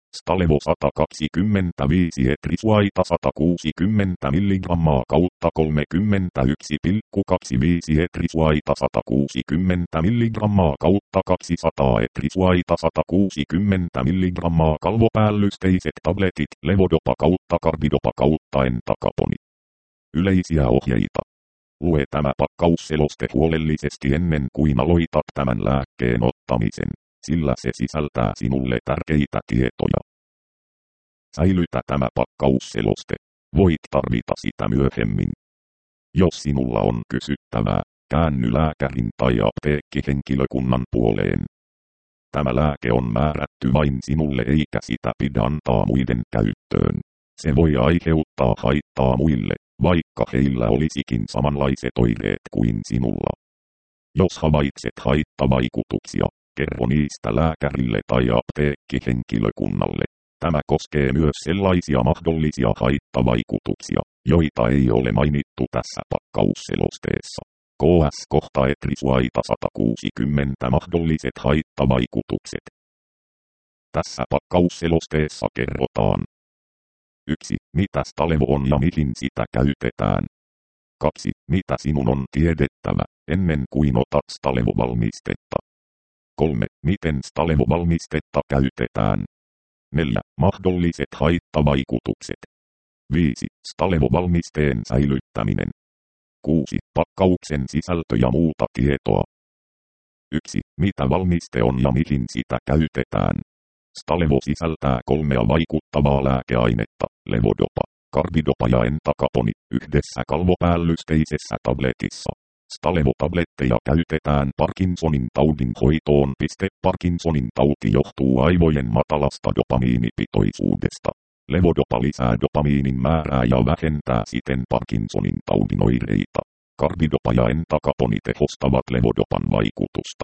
Stalevo 125 etrisuaita 160 mg kautta 31,25 etrisuaita 160 mg kautta 200 etrisuaita 160 mg kalvopäällysteiset tabletit levodopa kautta karbidopa kautta entacapone. Yleisiä ohjeita. Lue tämä pakkausseloste huolellisesti ennen kuin aloitat tämän lääkkeen ottamisen, sillä se sisältää sinulle tärkeitä tietoja. Säilytä tämä pakkausseloste. Voit tarvita sitä myöhemmin. Jos sinulla on kysyttävää, käänny lääkärin tai apteekkihenkilökunnan puoleen. Tämä lääke on määrätty vain sinulle eikä sitä pidä antaa muiden käyttöön. Se voi aiheuttaa haittaa muille, vaikka heillä olisikin samanlaiset oireet kuin sinulla. Jos havaitset haittavaikutuksia, kerro niistä lääkärille tai apteekkihenkilökunnalle. Tämä koskee myös sellaisia mahdollisia haittavaikutuksia, joita ei ole mainittu tässä pakkausselosteessa. KS kohta etrisuaita 160 mahdolliset haittavaikutukset. Tässä pakkausselosteessa kerrotaan. 1. Mitä Stalevo on ja mihin sitä käytetään. 2. Mitä sinun on tiedettävä, ennen kuin otat Stalevo-valmistetta. 3. Miten Stalevo-valmistetta käytetään. 4. Mahdolliset haittavaikutukset. 5. Stalevo-valmisteen säilyttäminen. 6. Pakkauksen sisältö ja muuta tietoa. 1. Mitä valmiste on ja mihin sitä käytetään. Stalevo sisältää 3 vaikuttavaa lääkeainetta, levodopa, karbidopa ja entacapone, yhdessä kalvopäällysteisessä tabletissa. Stalevo-tabletteja käytetään Parkinsonin taudin hoitoon. Parkinsonin tauti johtuu aivojen matalasta dopamiinipitoisuudesta. Levodopa lisää dopamiinin määrää ja vähentää siten Parkinsonin taudin oireita. Karbidopa ja entacapone tehostavat levodopan vaikutusta.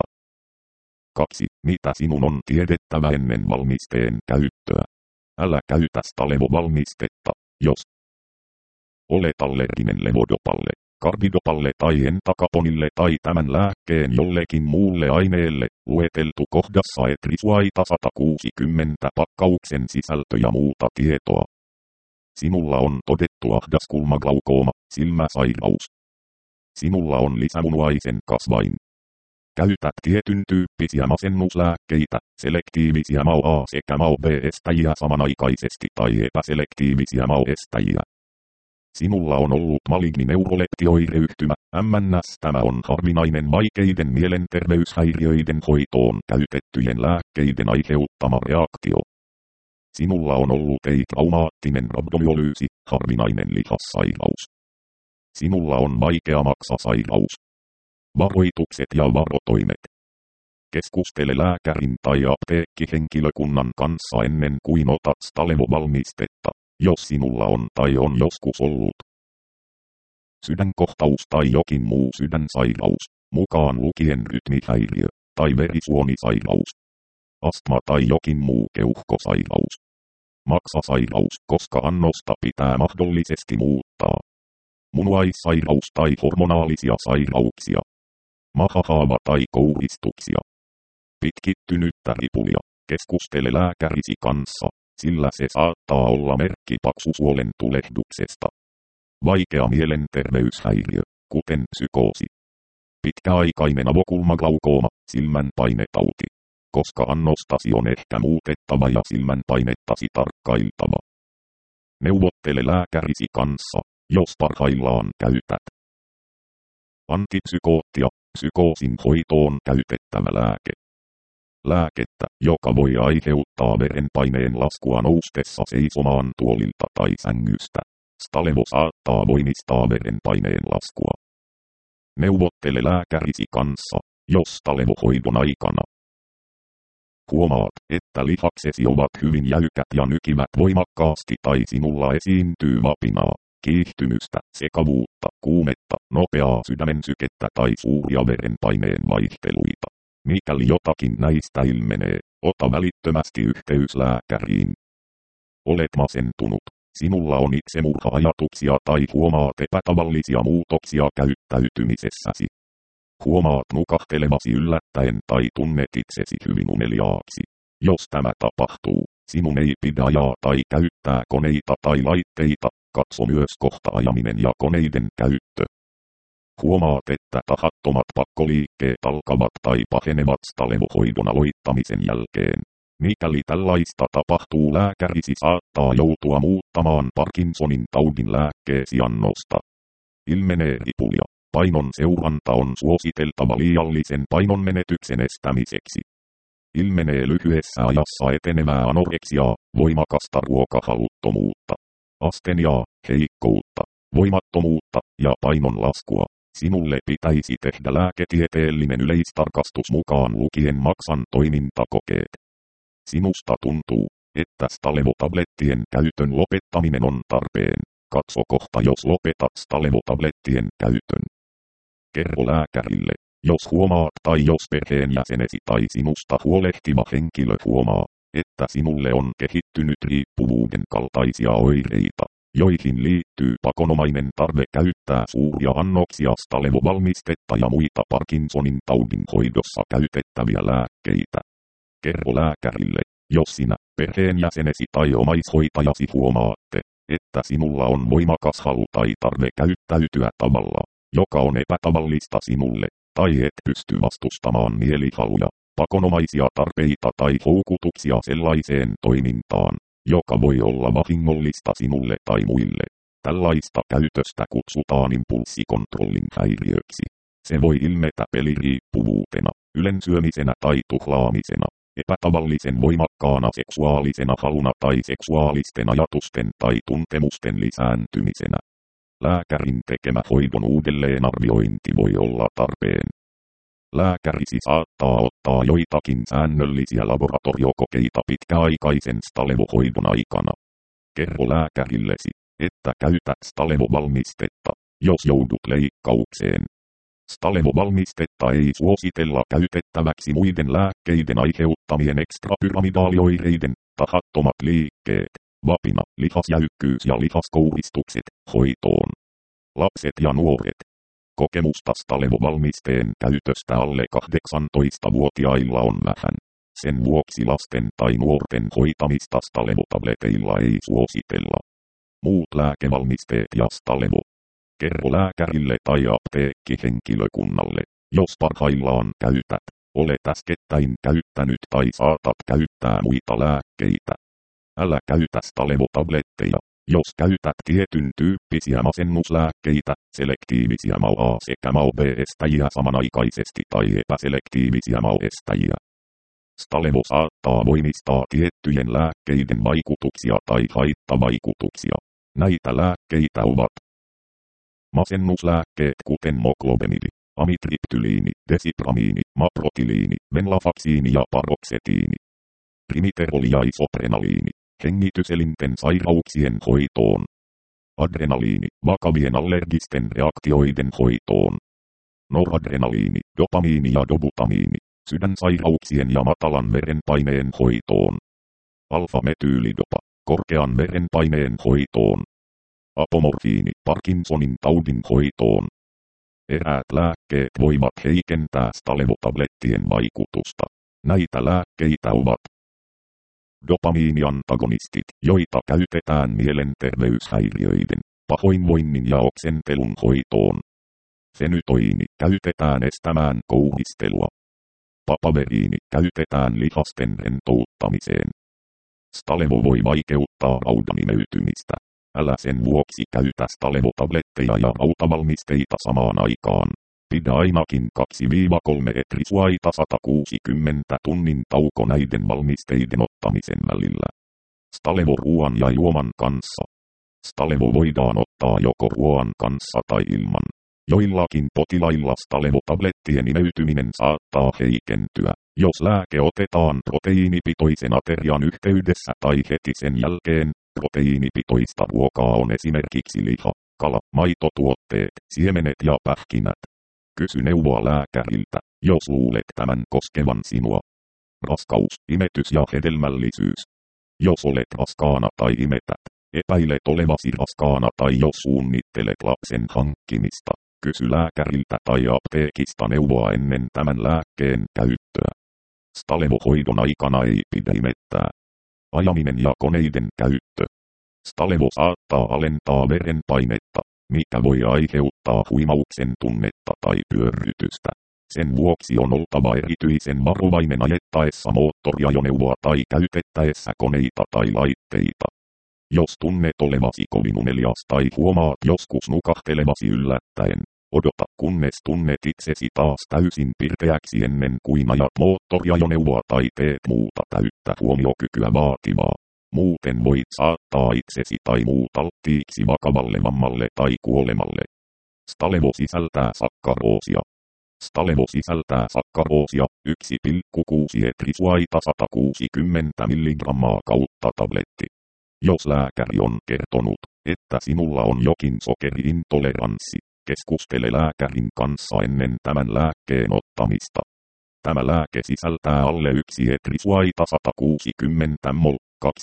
2. Mitä sinun on tiedettävä ennen valmisteen käyttöä? Älä käytä Stalevo-valmistetta, jos olet allerginen levodopalle, karbidopalle tai entacaponille tai tämän lääkkeen jollekin muulle aineelle, lueteltu kohdassa etrisuaita 160 pakkauksen sisältö ja muuta tietoa. Sinulla on todettu ahdaskulmaglaukoma, silmäsairaus. Sinulla on lisämunuaisen kasvain. Käytät tietyn tyyppisiä masennuslääkkeitä, selektiivisiä MAO-A sekä MAO-B-estäjiä samanaikaisesti tai epäselektiivisiä MAO-estäjiä. Sinulla on ollut maligni neuroleptioireyhtymä, MNS. Tämä on harvinainen vaikeiden mielenterveyshäiriöiden hoitoon käytettyjen lääkkeiden aiheuttama reaktio. Sinulla on ollut ei-traumaattinen rabdomyolyysi, harvinainen lihassairaus. Sinulla on vaikea maksasairaus. Varoitukset ja varotoimet. Keskustele lääkärin tai apteekkihenkilökunnan kanssa ennen kuin otat Stalevo-valmistetta, jos sinulla on tai on joskus ollut sydänkohtaus tai jokin muu sydänsairaus, mukaan lukien rytmihäiriö tai verisuonisairaus, astma tai jokin muu keuhkosairaus, maksasairaus, koska annosta pitää mahdollisesti muuttaa, munuaissairaus tai hormonaalisia sairauksia, mahahaava tai kouristuksia, pitkittynyttä ripulia. Keskustele lääkärisi kanssa, sillä se saattaa olla merkki paksusuolen tulehduksesta. Vaikea mielenterveyshäiriö, kuten psykoosi. Pitkäaikainen avokulmaglaukoma, silmänpainetauti. Koska annostasi on ehkä muutettava ja silmänpainettasi tarkkailtava. Neuvottele lääkärisi kanssa, jos parhaillaan käytät antipsykoottia, psykoosin hoitoon käytettävä lääke. Lääkettä, joka voi aiheuttaa verenpaineen laskua noustessa seisomaan tuolilta tai sängystä. Stalevo saattaa voimistaa verenpaineen laskua. Neuvottele lääkärisi kanssa, jos Stalevo-hoidon aikana huomaat, että lihaksesi ovat hyvin jäykät ja nykivät voimakkaasti tai sinulla esiintyy vapinaa, kiihtymystä, sekavuutta, kuumetta, nopeaa sydämen sykettä tai suuria verenpaineen vaihteluita. Mikäli jotakin näistä ilmenee, ota välittömästi yhteys lääkäriin. Olet masentunut, sinulla on itsemurha-ajatuksia tai huomaat epätavallisia muutoksia käyttäytymisessäsi. Huomaat nukahtelevasi yllättäen tai tunnet itsesi hyvin uneliaaksi. Jos tämä tapahtuu, Sinun ei pidä ajaa tai käyttää koneita tai laitteita, katso myös kohta ajaminen ja koneiden käyttö. Huomaat, että tahattomat pakkoliikkeet alkavat tai pahenevat stalevohoidon aloittamisen jälkeen. Mikäli tällaista tapahtuu, lääkärisi saattaa joutua muuttamaan Parkinsonin taudin lääkkeesi annosta. Ilmenee ripulia. Painon seuranta on suositeltava liiallisen painonmenetyksen estämiseksi. Ilmenee lyhyessä ajassa etenevää anoreksiaa, voimakasta ruokahaluttomuutta, asteniaa, heikkoutta, voimattomuutta ja painon laskua. Sinulle pitäisi tehdä lääketieteellinen yleistarkastus mukaan lukien maksan toimintakokeet. Sinusta tuntuu, että Stalevo-tablettien käytön lopettaminen on tarpeen. Katso kohta, jos lopetat Stalevo-tablettien käytön. Kerro lääkärille, jos huomaat tai jos perheenjäsenesi tai sinusta huolehtiva henkilö huomaa, että sinulle on kehittynyt riippuvuuden kaltaisia oireita, joihin liittyy pakonomainen tarve käyttää suuria annoksia Stalevo-valmistetta ja muita Parkinsonin taudin hoidossa käytettäviä lääkkeitä. Kerro lääkärille, jos sinä, perheenjäsenesi tai omaishoitajasi huomaatte, että sinulla on voimakas halu tai tarve käyttäytyä tavalla, joka on epätavallista sinulle, tai et pysty vastustamaan mielihaluja, pakonomaisia tarpeita tai houkutuksia sellaiseen toimintaan, joka voi olla vahingollista sinulle tai muille. Tällaista käytöstä kutsutaan impulssikontrollin häiriöksi. Se voi ilmetä peliriippuvuutena, ylensyömisenä tai tuhlaamisena, epätavallisen voimakkaana seksuaalisena haluna tai seksuaalisten ajatusten tai tuntemusten lisääntymisenä. Lääkärin tekemä hoidon uudelleenarviointi voi olla tarpeen. Lääkärisi saattaa ottaa joitakin säännöllisiä laboratoriokokeita pitkäaikaisen Stalevo-hoidon aikana. Kerro lääkärillesi, että käytät Stalevo-valmistetta, jos joudut leikkaukseen. Stalevo-valmistetta ei suositella käytettäväksi muiden lääkkeiden aiheuttamien ekstrapyramidaalioireiden, tahattomat liikkeet, vapina, lihasjäykkyys ja lihaskouristukset, hoitoon. Lapset ja nuoret. Kokemusta Stalevo-valmisteen käytöstä alle 18-vuotiailla on vähän. Sen vuoksi lasten tai nuorten hoitamista Stalevo-tableteilla ei suositella. Muut lääkevalmisteet ja Stalevo. Kerro lääkärille tai apteekkihenkilökunnalle, jos parhaillaan käytät, olet äskettäin käyttänyt tai saatat käyttää muita lääkkeitä. Älä käytä Stalevo-tabletteja, jos käytät tietyn tyyppisiä masennuslääkkeitä, selektiivisiä MAO-A sekä MAO-B-estäjiä samanaikaisesti tai epäselektiivisiä MAO-estäjiä. Stalevo saattaa voimistaa tiettyjen lääkkeiden vaikutuksia tai haittavaikutuksia. Näitä lääkkeitä ovat masennuslääkkeet kuten moklobemidi, amitriptyliini, desipramiini, maprotiliini, venlafaksiini ja paroksetiini. Rimiteroli ja isoprenaliini, hengityselinten sairauksien hoitoon. Adrenaliini, vakavien allergisten reaktioiden hoitoon. Noradrenaliini, dopamiini ja dobutamiini, sydänsairauksien ja matalan verenpaineen hoitoon. Alfa-metyylidopa, korkean verenpaineen hoitoon. Apomorfiini, Parkinsonin taudin hoitoon. Eräät lääkkeet voivat heikentää Stalevo-tablettien vaikutusta. Näitä lääkkeitä ovat dopamiiniantagonistit, joita käytetään mielenterveyshäiriöiden, pahoinvoinnin ja oksentelun hoitoon. Fenytoini käytetään estämään kouhistelua. Papaveriini käytetään lihasten rentouttamiseen. Stalevo voi vaikeuttaa raudan imeytymistä. Älä sen vuoksi käytä Stalevo-tabletteja ja rautavalmisteita samaan aikaan. Pidä ainakin 2-3 etrisuaita 160 tunnin tauko näiden valmisteiden ottamisen välillä. Stalevo ruoan ja juoman kanssa. Stalevo voidaan ottaa joko ruoan kanssa tai ilman. Joillakin potilailla Stalevo-tablettien imeytyminen saattaa heikentyä, jos lääke otetaan proteiinipitoisen aterian yhteydessä tai heti sen jälkeen. Proteiinipitoista ruokaa on esimerkiksi liha, kala, maitotuotteet, siemenet ja pähkinät. Kysy neuvoa lääkäriltä, jos luulet tämän koskevan sinua. Raskaus, imetys ja hedelmällisyys. Jos olet raskaana tai imetät, epäilet olevasi raskaana tai jos suunnittelet lapsen hankkimista, kysy lääkäriltä tai apteekista neuvoa ennen tämän lääkkeen käyttöä. Stalevo-hoidon aikana ei pidä imettää. ajaminen ja koneiden käyttö. Stalevo saattaa alentaa verenpainetta, mikä voi aiheuttaa huimauksen tunnetta tai pyörrytystä. Sen vuoksi on oltava erityisen varovainen ajettaessa moottoriajoneuvoa tai käytettäessä koneita tai laitteita. Jos tunnet olevasi kovin unelias tai huomaat joskus nukahtelevasi yllättäen, odota kunnes tunnet itsesi taas täysin pirteäksi ennen kuin ajat moottoriajoneuvoa tai teet muuta täyttä huomiokykyä vaativaa. Muuten voit saattaa itsesi tai muut alttiiksi vakavalle vammalle tai kuolemalle. Stalevo sisältää sakkaroosia. Stalevo sisältää sakkaroosia 1,6 etrisuaita 160 mg kautta tabletti. Jos lääkäri on kertonut, että sinulla on jokin sokeriintoleranssi, keskustele lääkärin kanssa ennen tämän lääkkeen ottamista. Tämä lääke sisältää alle 1 etrisuaita 160 mol,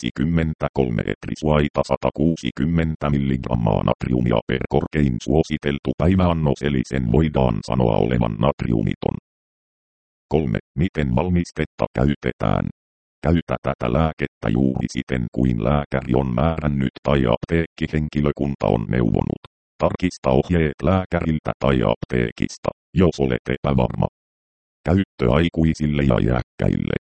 23 etrisuaita 160 mg natriumia per korkein suositeltu päiväannos, eli sen voidaan sanoa olevan natriumiton. 3. Miten valmistetta käytetään? Käytä tätä lääkettä juuri siten kuin lääkäri on määrännyt tai apteekkihenkilökunta on neuvonut. Tarkista ohjeet lääkäriltä tai apteekista, jos olet epävarma. Käyttö aikuisille ja iäkkäille.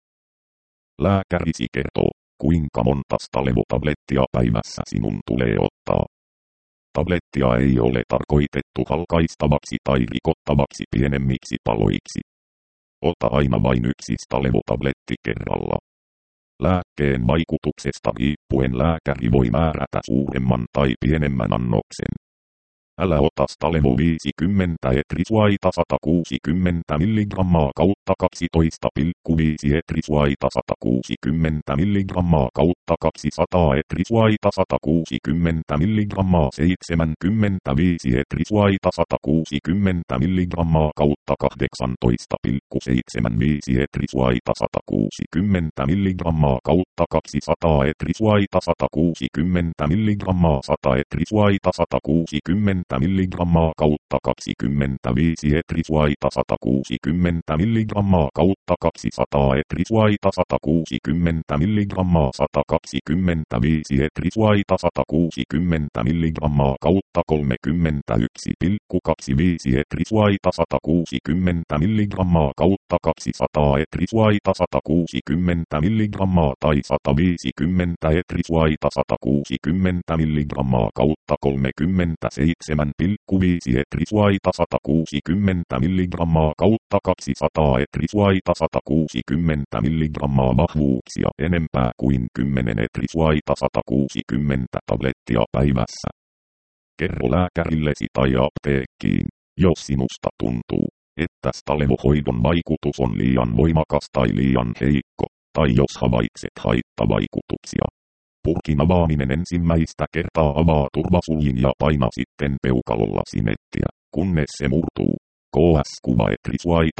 Lääkärisi kertoo, kuinka monta Stalevo-tablettia päivässä sinun tulee ottaa. Tablettia ei ole tarkoitettu halkaistavaksi tai rikottavaksi pienemmiksi paloiksi. Ota aina vain yksi Stalevo-tabletti kerralla. Lääkkeen vaikutuksesta riippuen lääkäri voi määrätä suuremman tai pienemmän annoksen. Älä ota Stalevo 50 etrisuaita 160 mg kautta 12,5 etrisuaita 160 mg kautta 200 etrisuaita 160 mg 75 etrisuaita 160 mg kautta 18,75 etrisuaita 160 mg kautta 200 etrisuaita 160 mg 100 etrisuaita 160 mg kautta 25 etrisuaita 160 mg kautta 200 etrisuaita 160 mg 125 etrisuaita 160 mg kautta 31,25 etrisuaita 160 mg kautta 200 etrisuaita 160 mg tai 150 etrisuaita 160 mg kautta 37,5 etrisuaita 160 mg kautta 200 etrisuaita 160 mg vahvuuksia enempää kuin 10 etrisuaita 160 tablettia päivässä. Kerro lääkärillesi tai apteekkiin, jos sinusta tuntuu, että Stalevo-hoidon vaikutus on liian voimakas tai liian heikko, tai jos havaitset haittavaikutuksia. Purkin avaaminen ensimmäistä kertaa avaa turvasuljin ja paina sitten peukalolla sinettiä, kunnes se murtuu. KS-kuva etrisuaita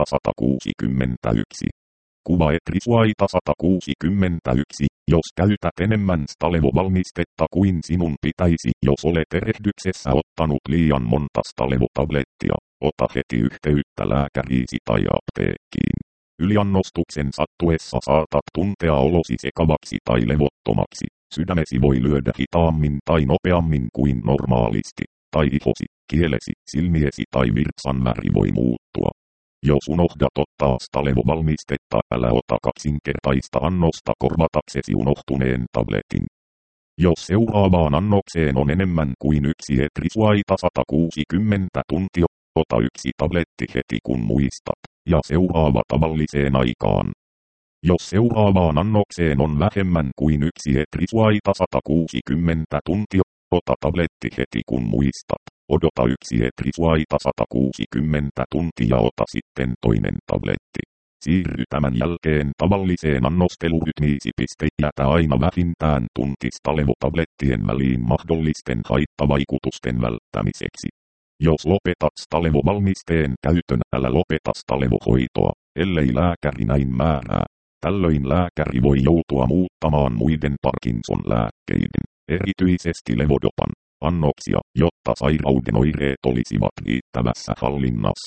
161. Kuva etrisuaita 161. Jos käytät enemmän Stalevo-valmistetta kuin sinun pitäisi, jos olet erehdyksessä ottanut liian monta Stalevo-tablettia, ota heti yhteyttä lääkäriisi tai apteekkiin. Yliannostuksen sattuessa saatat tuntea olosi sekavaksi tai levottomaksi. Sydämesi voi lyödä hitaammin tai nopeammin kuin normaalisti, tai ihosi, kielesi, silmiesi tai virtsan väri voi muuttua. Jos unohdat ottaa Stalevo-valmistetta, älä ota kaksinkertaista annosta korvataksesi unohtuneen tabletin. Jos seuraavaan annokseen on enemmän kuin 1 etrisuaita 160 tuntia, ota yksi tabletti heti kun muistat, ja seuraava tavalliseen aikaan. Jos seuraavaan annokseen on vähemmän kuin 1 etrisuaita 160 tuntia, ota tabletti heti kun muistat. Odota 1 etrisuaita 160 tuntia, ota sitten toinen tabletti. Siirry tämän jälkeen tavalliseen annostelurytmiisi. Jätä aina vähintään tunti Stalevo-tablettien väliin mahdollisten haittavaikutusten välttämiseksi. Jos lopetat Stalevo-valmisteen käytön, älä lopeta Stalevo-hoitoa, ellei lääkäri näin määrää. Tällöin lääkäri voi joutua muuttamaan muiden Parkinson-lääkkeiden, erityisesti levodopan, annoksia, jotta sairauden oireet olisivat riittävässä hallinnassa.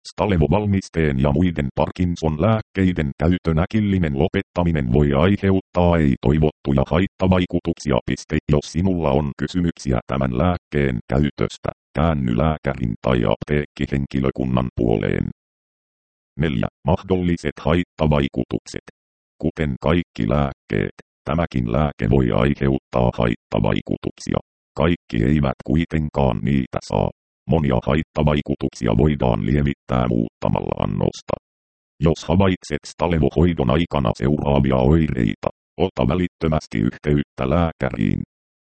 Stalevo-valmisteen ja muiden Parkinson-lääkkeiden käytön äkillinen lopettaminen voi aiheuttaa ei-toivottuja haittavaikutuksia. Jos sinulla on kysymyksiä tämän lääkkeen käytöstä, käänny lääkärin tai apteekkihenkilökunnan puoleen. 4. Mahdolliset haittavaikutukset. Kuten kaikki lääkkeet, tämäkin lääke voi aiheuttaa haittavaikutuksia. Kaikki eivät kuitenkaan niitä saa. Monia haittavaikutuksia voidaan lievittää muuttamalla annosta. Jos havaitset Stalevo-hoidon aikana seuraavia oireita, ota välittömästi yhteyttä lääkäriin.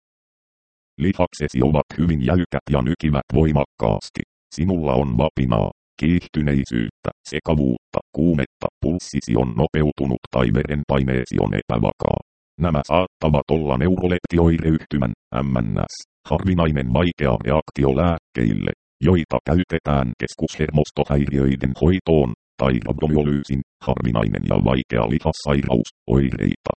Lihaksesi ovat hyvin jäykät ja nykivät voimakkaasti. Sinulla on vapinaa, kiihtyneisyyttä, sekavuutta, kuumetta, pulssisi on nopeutunut tai verenpaineesi on epävakaa. Nämä saattavat olla neuroleptioireyhtymän, MNS, harvinainen vaikea reaktio lääkkeille, joita käytetään keskushermostohäiriöiden hoitoon, tai rabdomyolyysin, harvinainen ja vaikea lihassairaus, oireita.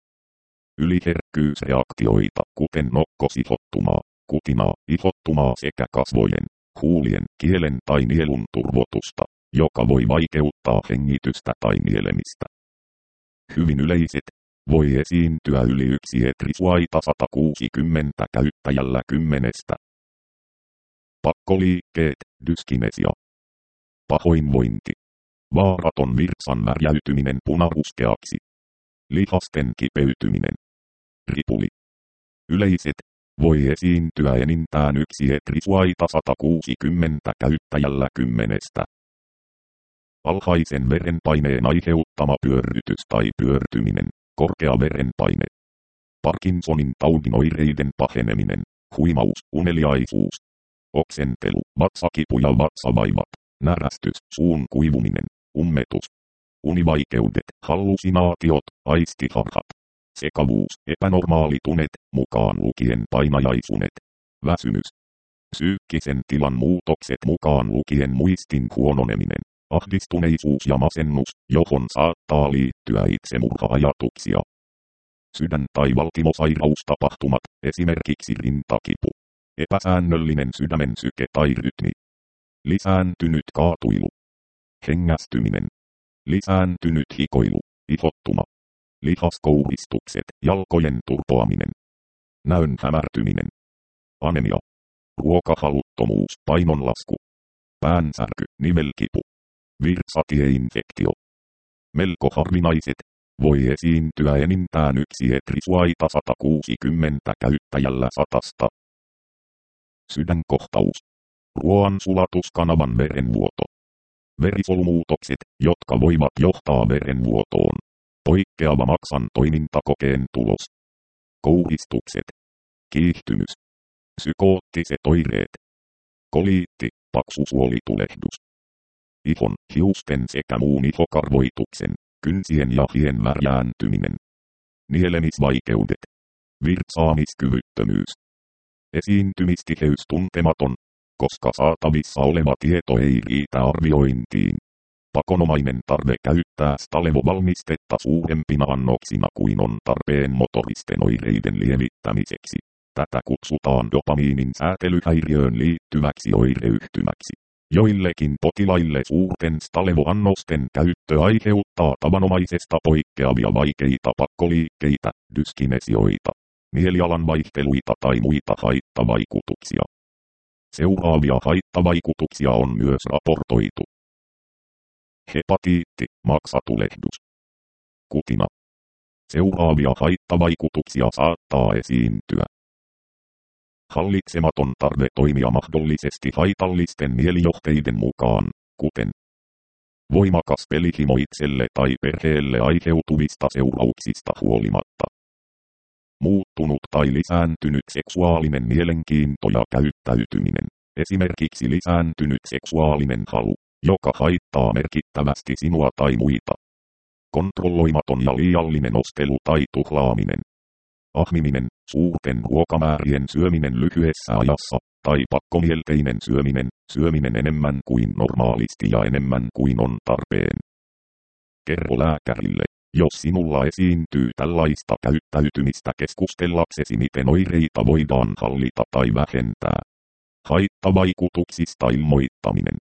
Yliherkkyysreaktioita, kuten nokkosihottumaa, kutinaa, ihottumaa sekä kasvojen, huulien, kielen tai nielun turvotusta, joka voi vaikeuttaa hengitystä tai nielemistä. Hyvin yleiset, voi esiintyä yli 1 etrisuaita 160 käyttäjällä 10. Pakkoliikkeet, dyskinesia. Pahoinvointi. Vaaraton virtsan värjäytyminen punaruskeaksi. Lihasten kipeytyminen. Ripuli. Yleiset, voi esiintyä enintään 1 etrisuaita 160 käyttäjällä 10. Alhaisen verenpaineen aiheuttama pyörrytys tai pyörtyminen. Korkea verenpaine. Parkinsonin taudin oireiden paheneminen. Huimaus, uneliaisuus. Oksentelu, vatsakipu ja vatsavaivat. Närästys, suun kuivuminen. Ummetus. Univaikeudet, hallusinaatiot, aistiharhat. Sekavuus, epänormaalitunet, mukaan lukien painajaisunet. Väsymys. Psyykkisen tilan muutokset mukaan lukien muistin huononeminen. Ahdistuneisuus ja masennus, johon saattaa liittyä itsemurha-ajatuksia. Sydän- tai valtimosairaustapahtumat, esimerkiksi rintakipu. Epäsäännöllinen sydämen syke tai rytmi. Lisääntynyt kaatuilu. Hengästyminen. Lisääntynyt hikoilu, ihottuma. Lihaskouristukset, jalkojen turpoaminen. Näön hämärtyminen. Anemia. Ruokahaluttomuus, painonlasku. Päänsärky, nivelkipu. Virtsatieinfektio. Melko harvinaiset, voi esiintyä enintään 1 etrisuaita 160 käyttäjällä 100. Sydänkohtaus. Ruoansulatuskanavan verenvuoto. Verisolumuutokset, jotka voivat johtaa verenvuotoon. Poikkeava maksan toimintakokeen tulos. Kouristukset. Kiihtymys. Psykoottiset oireet. Koliitti, paksusuolitulehdus. Ihon, hiusten sekä muun ihokarvoituksen, kynsien ja hien värjääntyminen. Nielemisvaikeudet. Virtsaamiskyvyttömyys. Esiintymistiheys tuntematon, koska saatavissa oleva tieto ei riitä arviointiin. Pakonomainen tarve käyttää Stalevo-valmistetta suurempina annoksina kuin on tarpeen motoristen oireiden lievittämiseksi. Tätä kutsutaan dopamiinin säätelyhäiriöön liittyväksi oireyhtymäksi. Joillekin potilaille suurten Stalevo-annosten käyttö aiheuttaa tavanomaisesta poikkeavia vaikeita pakkoliikkeitä, dyskinesioita, mielialan vaihteluita tai muita haittavaikutuksia. Seuraavia haittavaikutuksia on myös raportoitu. Hepatiitti, maksatulehdus. Kutina. Seuraavia haittavaikutuksia saattaa esiintyä. Hallitsematon tarve toimia mahdollisesti haitallisten mielijohteiden mukaan, kuten voimakas pelihimo itselle tai perheelle aiheutuvista seurauksista huolimatta. Muuttunut tai lisääntynyt seksuaalinen mielenkiinto ja käyttäytyminen, esimerkiksi lisääntynyt seksuaalinen halu, joka haittaa merkittävästi sinua tai muita. Kontrolloimaton ja liiallinen ostelu tai tuhlaaminen. Ahmiminen, suurten ruokamäärien syöminen lyhyessä ajassa, tai pakkomielteinen syöminen enemmän kuin normaalisti ja enemmän kuin on tarpeen. Kerro lääkärille, jos sinulla esiintyy tällaista käyttäytymistä keskustellaksesi miten oireita voidaan hallita tai vähentää. Haittavaikutuksista ilmoittaminen.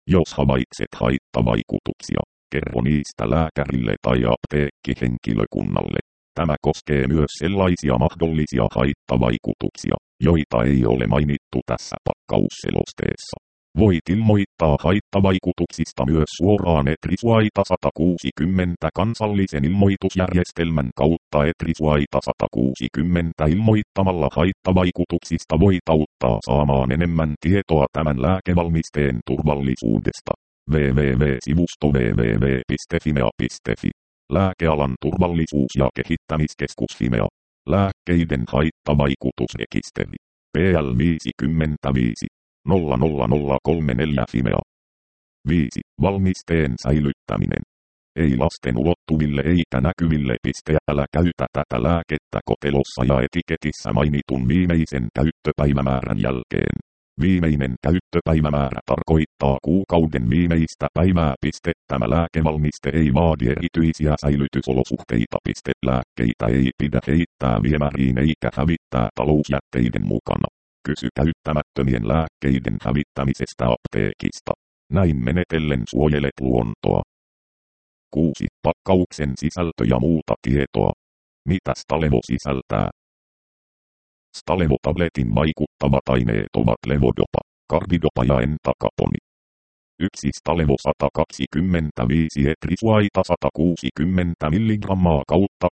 Jos havaitset haittavaikutuksia, kerro niistä lääkärille tai apteekkihenkilökunnalle. Tämä koskee myös sellaisia mahdollisia haittavaikutuksia, joita ei ole mainittu tässä pakkausselosteessa. Voit ilmoittaa haittavaikutuksista myös suoraan ETRISUAITA 160 kansallisen ilmoitusjärjestelmän kautta. ETRISUAITA 160 ilmoittamalla haittavaikutuksista voit auttaa saamaan enemmän tietoa tämän lääkevalmisteen turvallisuudesta. www.sivusto www.fimea.fi. Lääkealan turvallisuus- ja kehittämiskeskus Fimea. Lääkkeiden haittavaikutusrekisteri. PL 55 00034 Fimea. 5. Valmisteen säilyttäminen. Ei lasten ulottuville eikä näkyville. Älä käytä tätä lääkettä kotelossa ja etiketissä mainitun viimeisen käyttöpäivämäärän jälkeen. Viimeinen käyttöpäivämäärä tarkoittaa kuukauden viimeistä päivää. Tämä lääkevalmiste ei vaadi erityisiä säilytysolosuhteita. Lääkkeitä ei pidä heittää viemäriin eikä hävittää talousjätteiden mukana. Kysy käyttämättömien lääkkeiden hävittämisestä apteekista. Näin menetellen suojelet luontoa. 6. Pakkauksen sisältö ja muuta tietoa. Mitä Stalevo sisältää? Stalevo-tabletin vaikuttavat aineet ovat levodopa, carbidopa ja entacaponi. 1 Stalevo 125 ETRISUAITA 160 mg kautta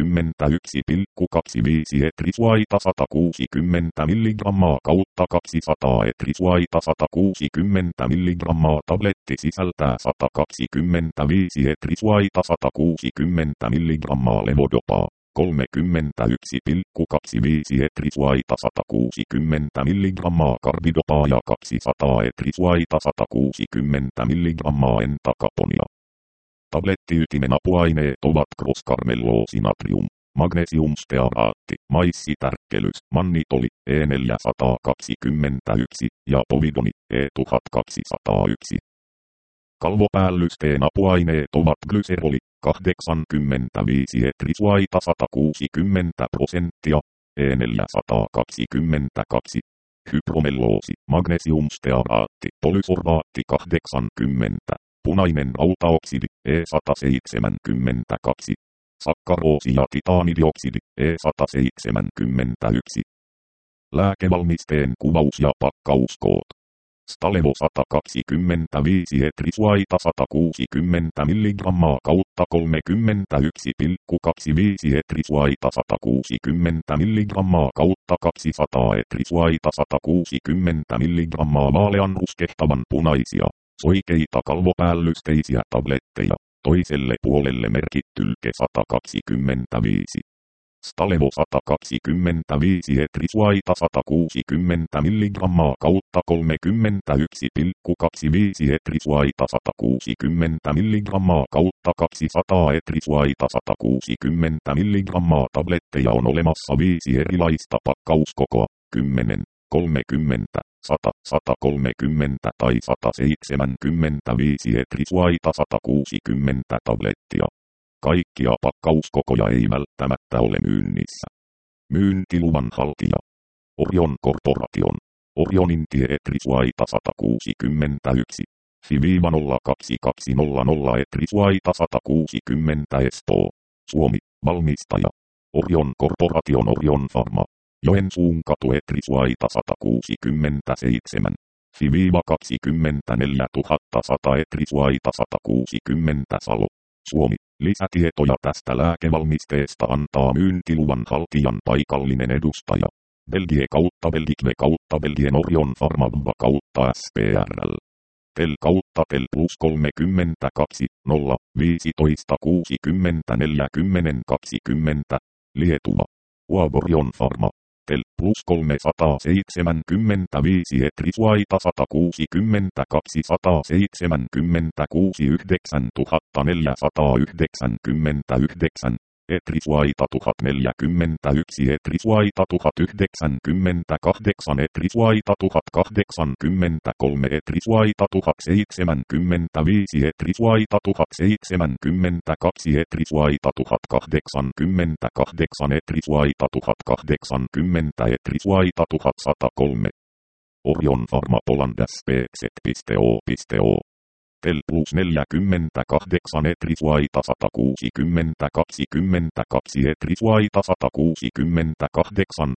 31,25 ETRISUAITA 160 mg kautta 200 ETRISUAITA 160 mg tabletti sisältää 125 ETRISUAITA 160 mg levodopaa. 31,25 ETRISUAITA 160 mg carbidopaa ja 200 ETRISUAITA 160 mg entakaponia. Tablettiytimen apuaineet ovat crosscarmelloosi-natrium, magnesiumstearaatti, maissitärkkelys, mannitoli, E421 ja povidoni, E1201. Kalvopäällysten apuaineet ovat glyseroli, 85 ETRISUAITA 160%, E422, hypromelloosi, magnesiumstearaatti, polysorbaatti 80, punainen rautaoksidi, E172, sakkaroosi ja titaanidioksidi, E171. Lääkevalmisteen kuvaus ja pakkauskoot. Stalevo 125 ETRISUAITA 160 mg kautta 31,25 ETRISUAITA 160 mg kautta 200 ETRISUAITA 160 mg vaalean ruskehtavan punaisia, soikeita kalvopäällysteisiä tabletteja, toiselle puolelle merkittylke 125. Stalevo 125 ETRISUAITA 160 mg kautta 31,25 ETRISUAITA 160 mg kautta 200 ETRISUAITA 160 mg tabletteja on olemassa 5 erilaista pakkauskokoa, 10, 30, 100, 130 tai 175 ETRISUAITA 160 tablettia. Kaikkia pakkauskokoja ei välttämättä ole myynnissä. Myyntiluvan haltija. Orion Corporation. Orionintie ETRISUAITA 161. FI-02200 ETRISUAITA 160 Espoo. Suomi. Valmistaja. Orion Corporation Orion Pharma. Joensuun katu ETRISUAITA 167. FI-24100 ETRISUAITA 160 Salo. Suomi. Lisätietoja tästä lääkevalmisteesta antaa myyntiluvan haltijan paikallinen edustaja. Belgie kautta Belgique kautta Belgien Orion Pharma kautta SPRL. Tel kautta Tel plus 32 0 15 60 40 20. Lietuva. Orion Pharma. Tel plus 375 ETRISUAITA 160 276 9499 ETRISUAITA 1041 ETRISUAITA 1098 ETRISUAITA 1083 ETRISUAITA 1075 ETRISUAITA 1072 ETRISUAITA 1088 ETRISUAITA 1080 ETRISUAITA 1103 Orion Pharma Poland SPZ.O. Tel plus 48 Etrisvaita 160 22 Etrisvaita 168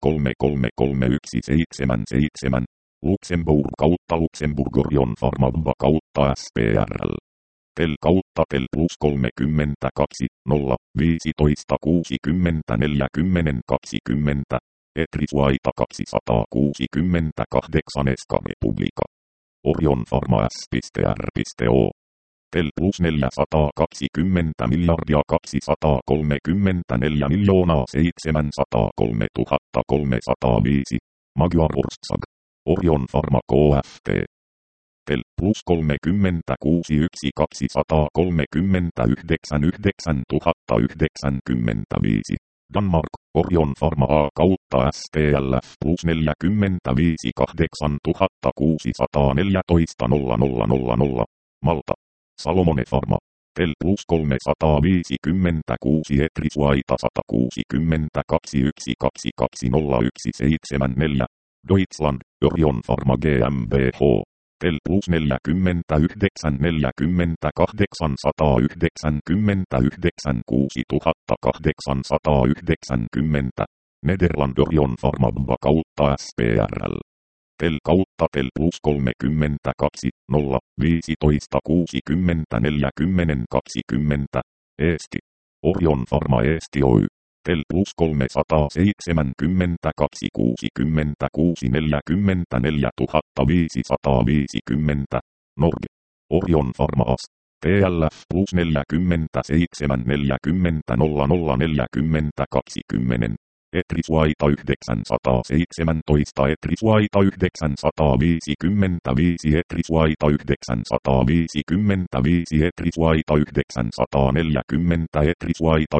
3333177 Luxemburg kautta Luxemburg Orion Pharma kautta SPRL. Tel kautta Tel plus 32 0 15 60 40 20 Etrisvaita 268 Eska Republika. Orion Pharma S.R.O. Tel plus 420 miljardia 234 miljoonaa 703 305. Magyar Orsag. Orion Pharma KFT. Tel plus 36 1 239 9095. Danmark, Orion Pharma A kautta STLF plus 45 8614 000. Malta, Salomone Pharma. Tel plus 356 Etrisvaita 162 1220174. Deutschland, Orion Pharma GmbH. Tel plus 49 48 199 6890. Nederland Orion Pharma kautta SPRL. Tel kautta Tel plus 32 0 15 60 40 20. Eesti. Orion Pharma Eesti Oy. Tel plus 372 66 44 550. Norge. Orion Pharma AS. TLF plus 47 40 00 40 20. Etrisvaita 917 Etrisvaita 955 Etrisvaita 955 Etrisvaita 940 Etrisvaita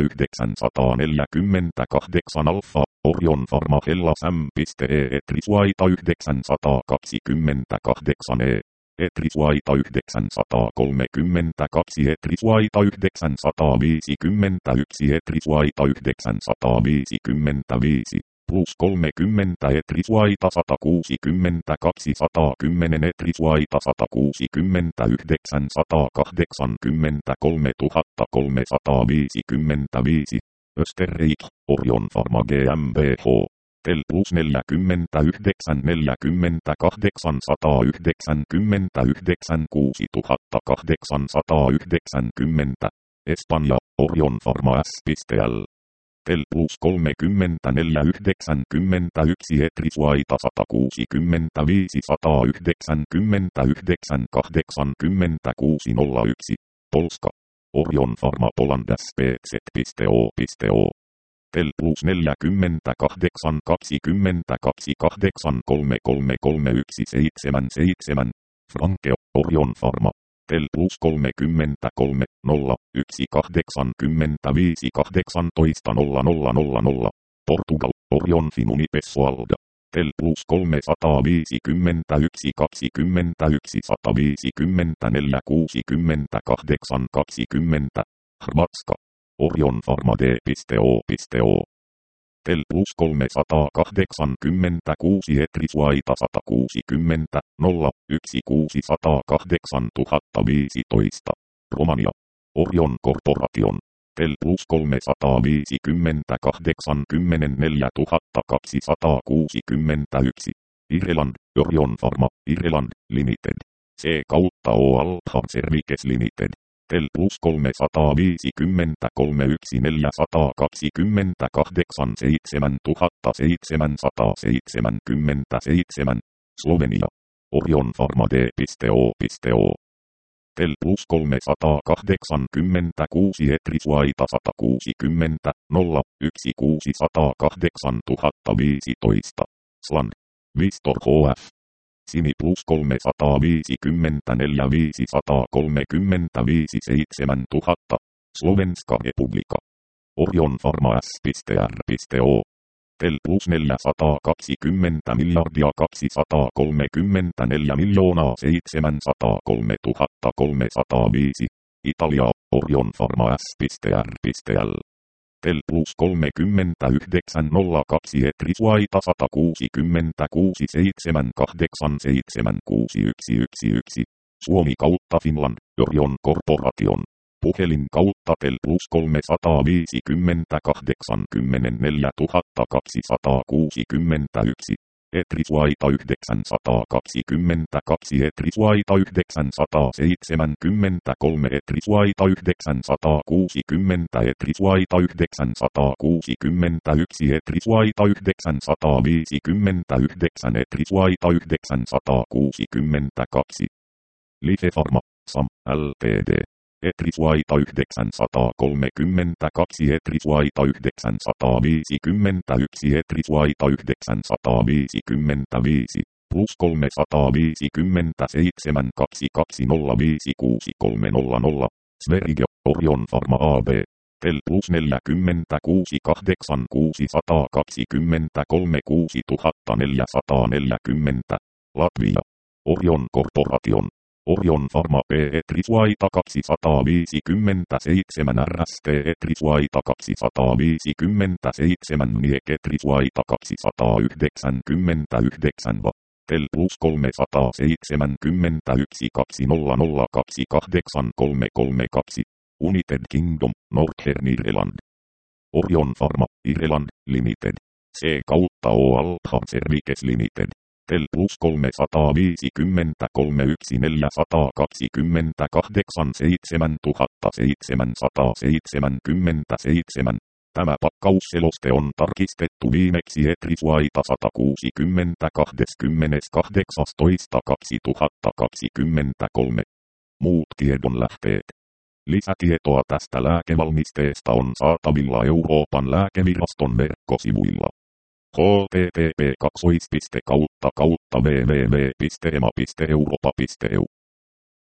948 Alfa Orion Pharma Hellas M.E Etrisvaita 928 Etrisvaita 932 Etrisvaita 951 Etrisvaita 955 plus 30 Etrisvaita 162 110 Etrisvaita 169 183 355. Österreich, Orion Pharma GmbH. Tel plus 49 48 199 6890. Espanja, Orion Pharma S.L. Tel plus 34 91 Etrisvaita 165 199 8601. Polska. Orion Pharma Poland SPZ.O. Tel plus 48 22 8333177. Franke, Orion Pharma. Tel plus 33 0 1 85 18 0000. Portugal, Orion Finuni Pessoalda. Tel plus 351 21 154 68 20. Hrvatska. Orion Pharma D.O. Tel plus 386 Etrisvaita 160 0 1608 015. Romania. Orion Corporation. Tel plus 350 84 261. Irland, Orion Pharma, Irland, Limited. C kautta O Altham Services Limited. Tel plus 350 314 128 7777. Slovenia. Orion Pharma D.O. Tel plus 386 Etrisvaita 160 0 1608 015. Sland. Vistor HF. Sini plus 354 535 7000. Slovenska Republika. Orion Pharma S.R.O. Tel plus 420 miljardia 234 miljoonaa 703 305. Italia, Orion Pharma S.R.L. Tel plus 3902 Etrisvaita 166 78761111. Suomi kautta Finland, Orion Corporation. Puhelin kautta Tel plus 350 84 261. Etrisvaita 922 Etrisvaita 973 Etrisvaita 960 Etrisvaita 961 Etrisvaita 959 Etrisvaita 962. Life Pharma, SAM, Ltd. Etrisvaita 932 Etrisvaita 951 Etrisvaita 955 plus 357 220 6300. Sverige, Orion Pharma AB. Tel plus 46 8 623 6440. Latvia. Orion Corporation. Orion Pharma P. Etrisvaita 257 RST Etrisvaita 257 Niek Etrisvaita 299 V. Tel plus 371 200 28332. United Kingdom, Northern Ireland. Orion Pharma, Ireland, Limited. C kautta O Althar Services Limited. Tel plus 350 428 7777. Tämä pakkausseloste on tarkistettu viimeksi Etrisvaita 160 28.12.2023. Muut tiedonlähteet. Lisätietoa tästä lääkevalmisteesta on saatavilla Euroopan lääkeviraston verkkosivuilla. http://www.ema.europa.eu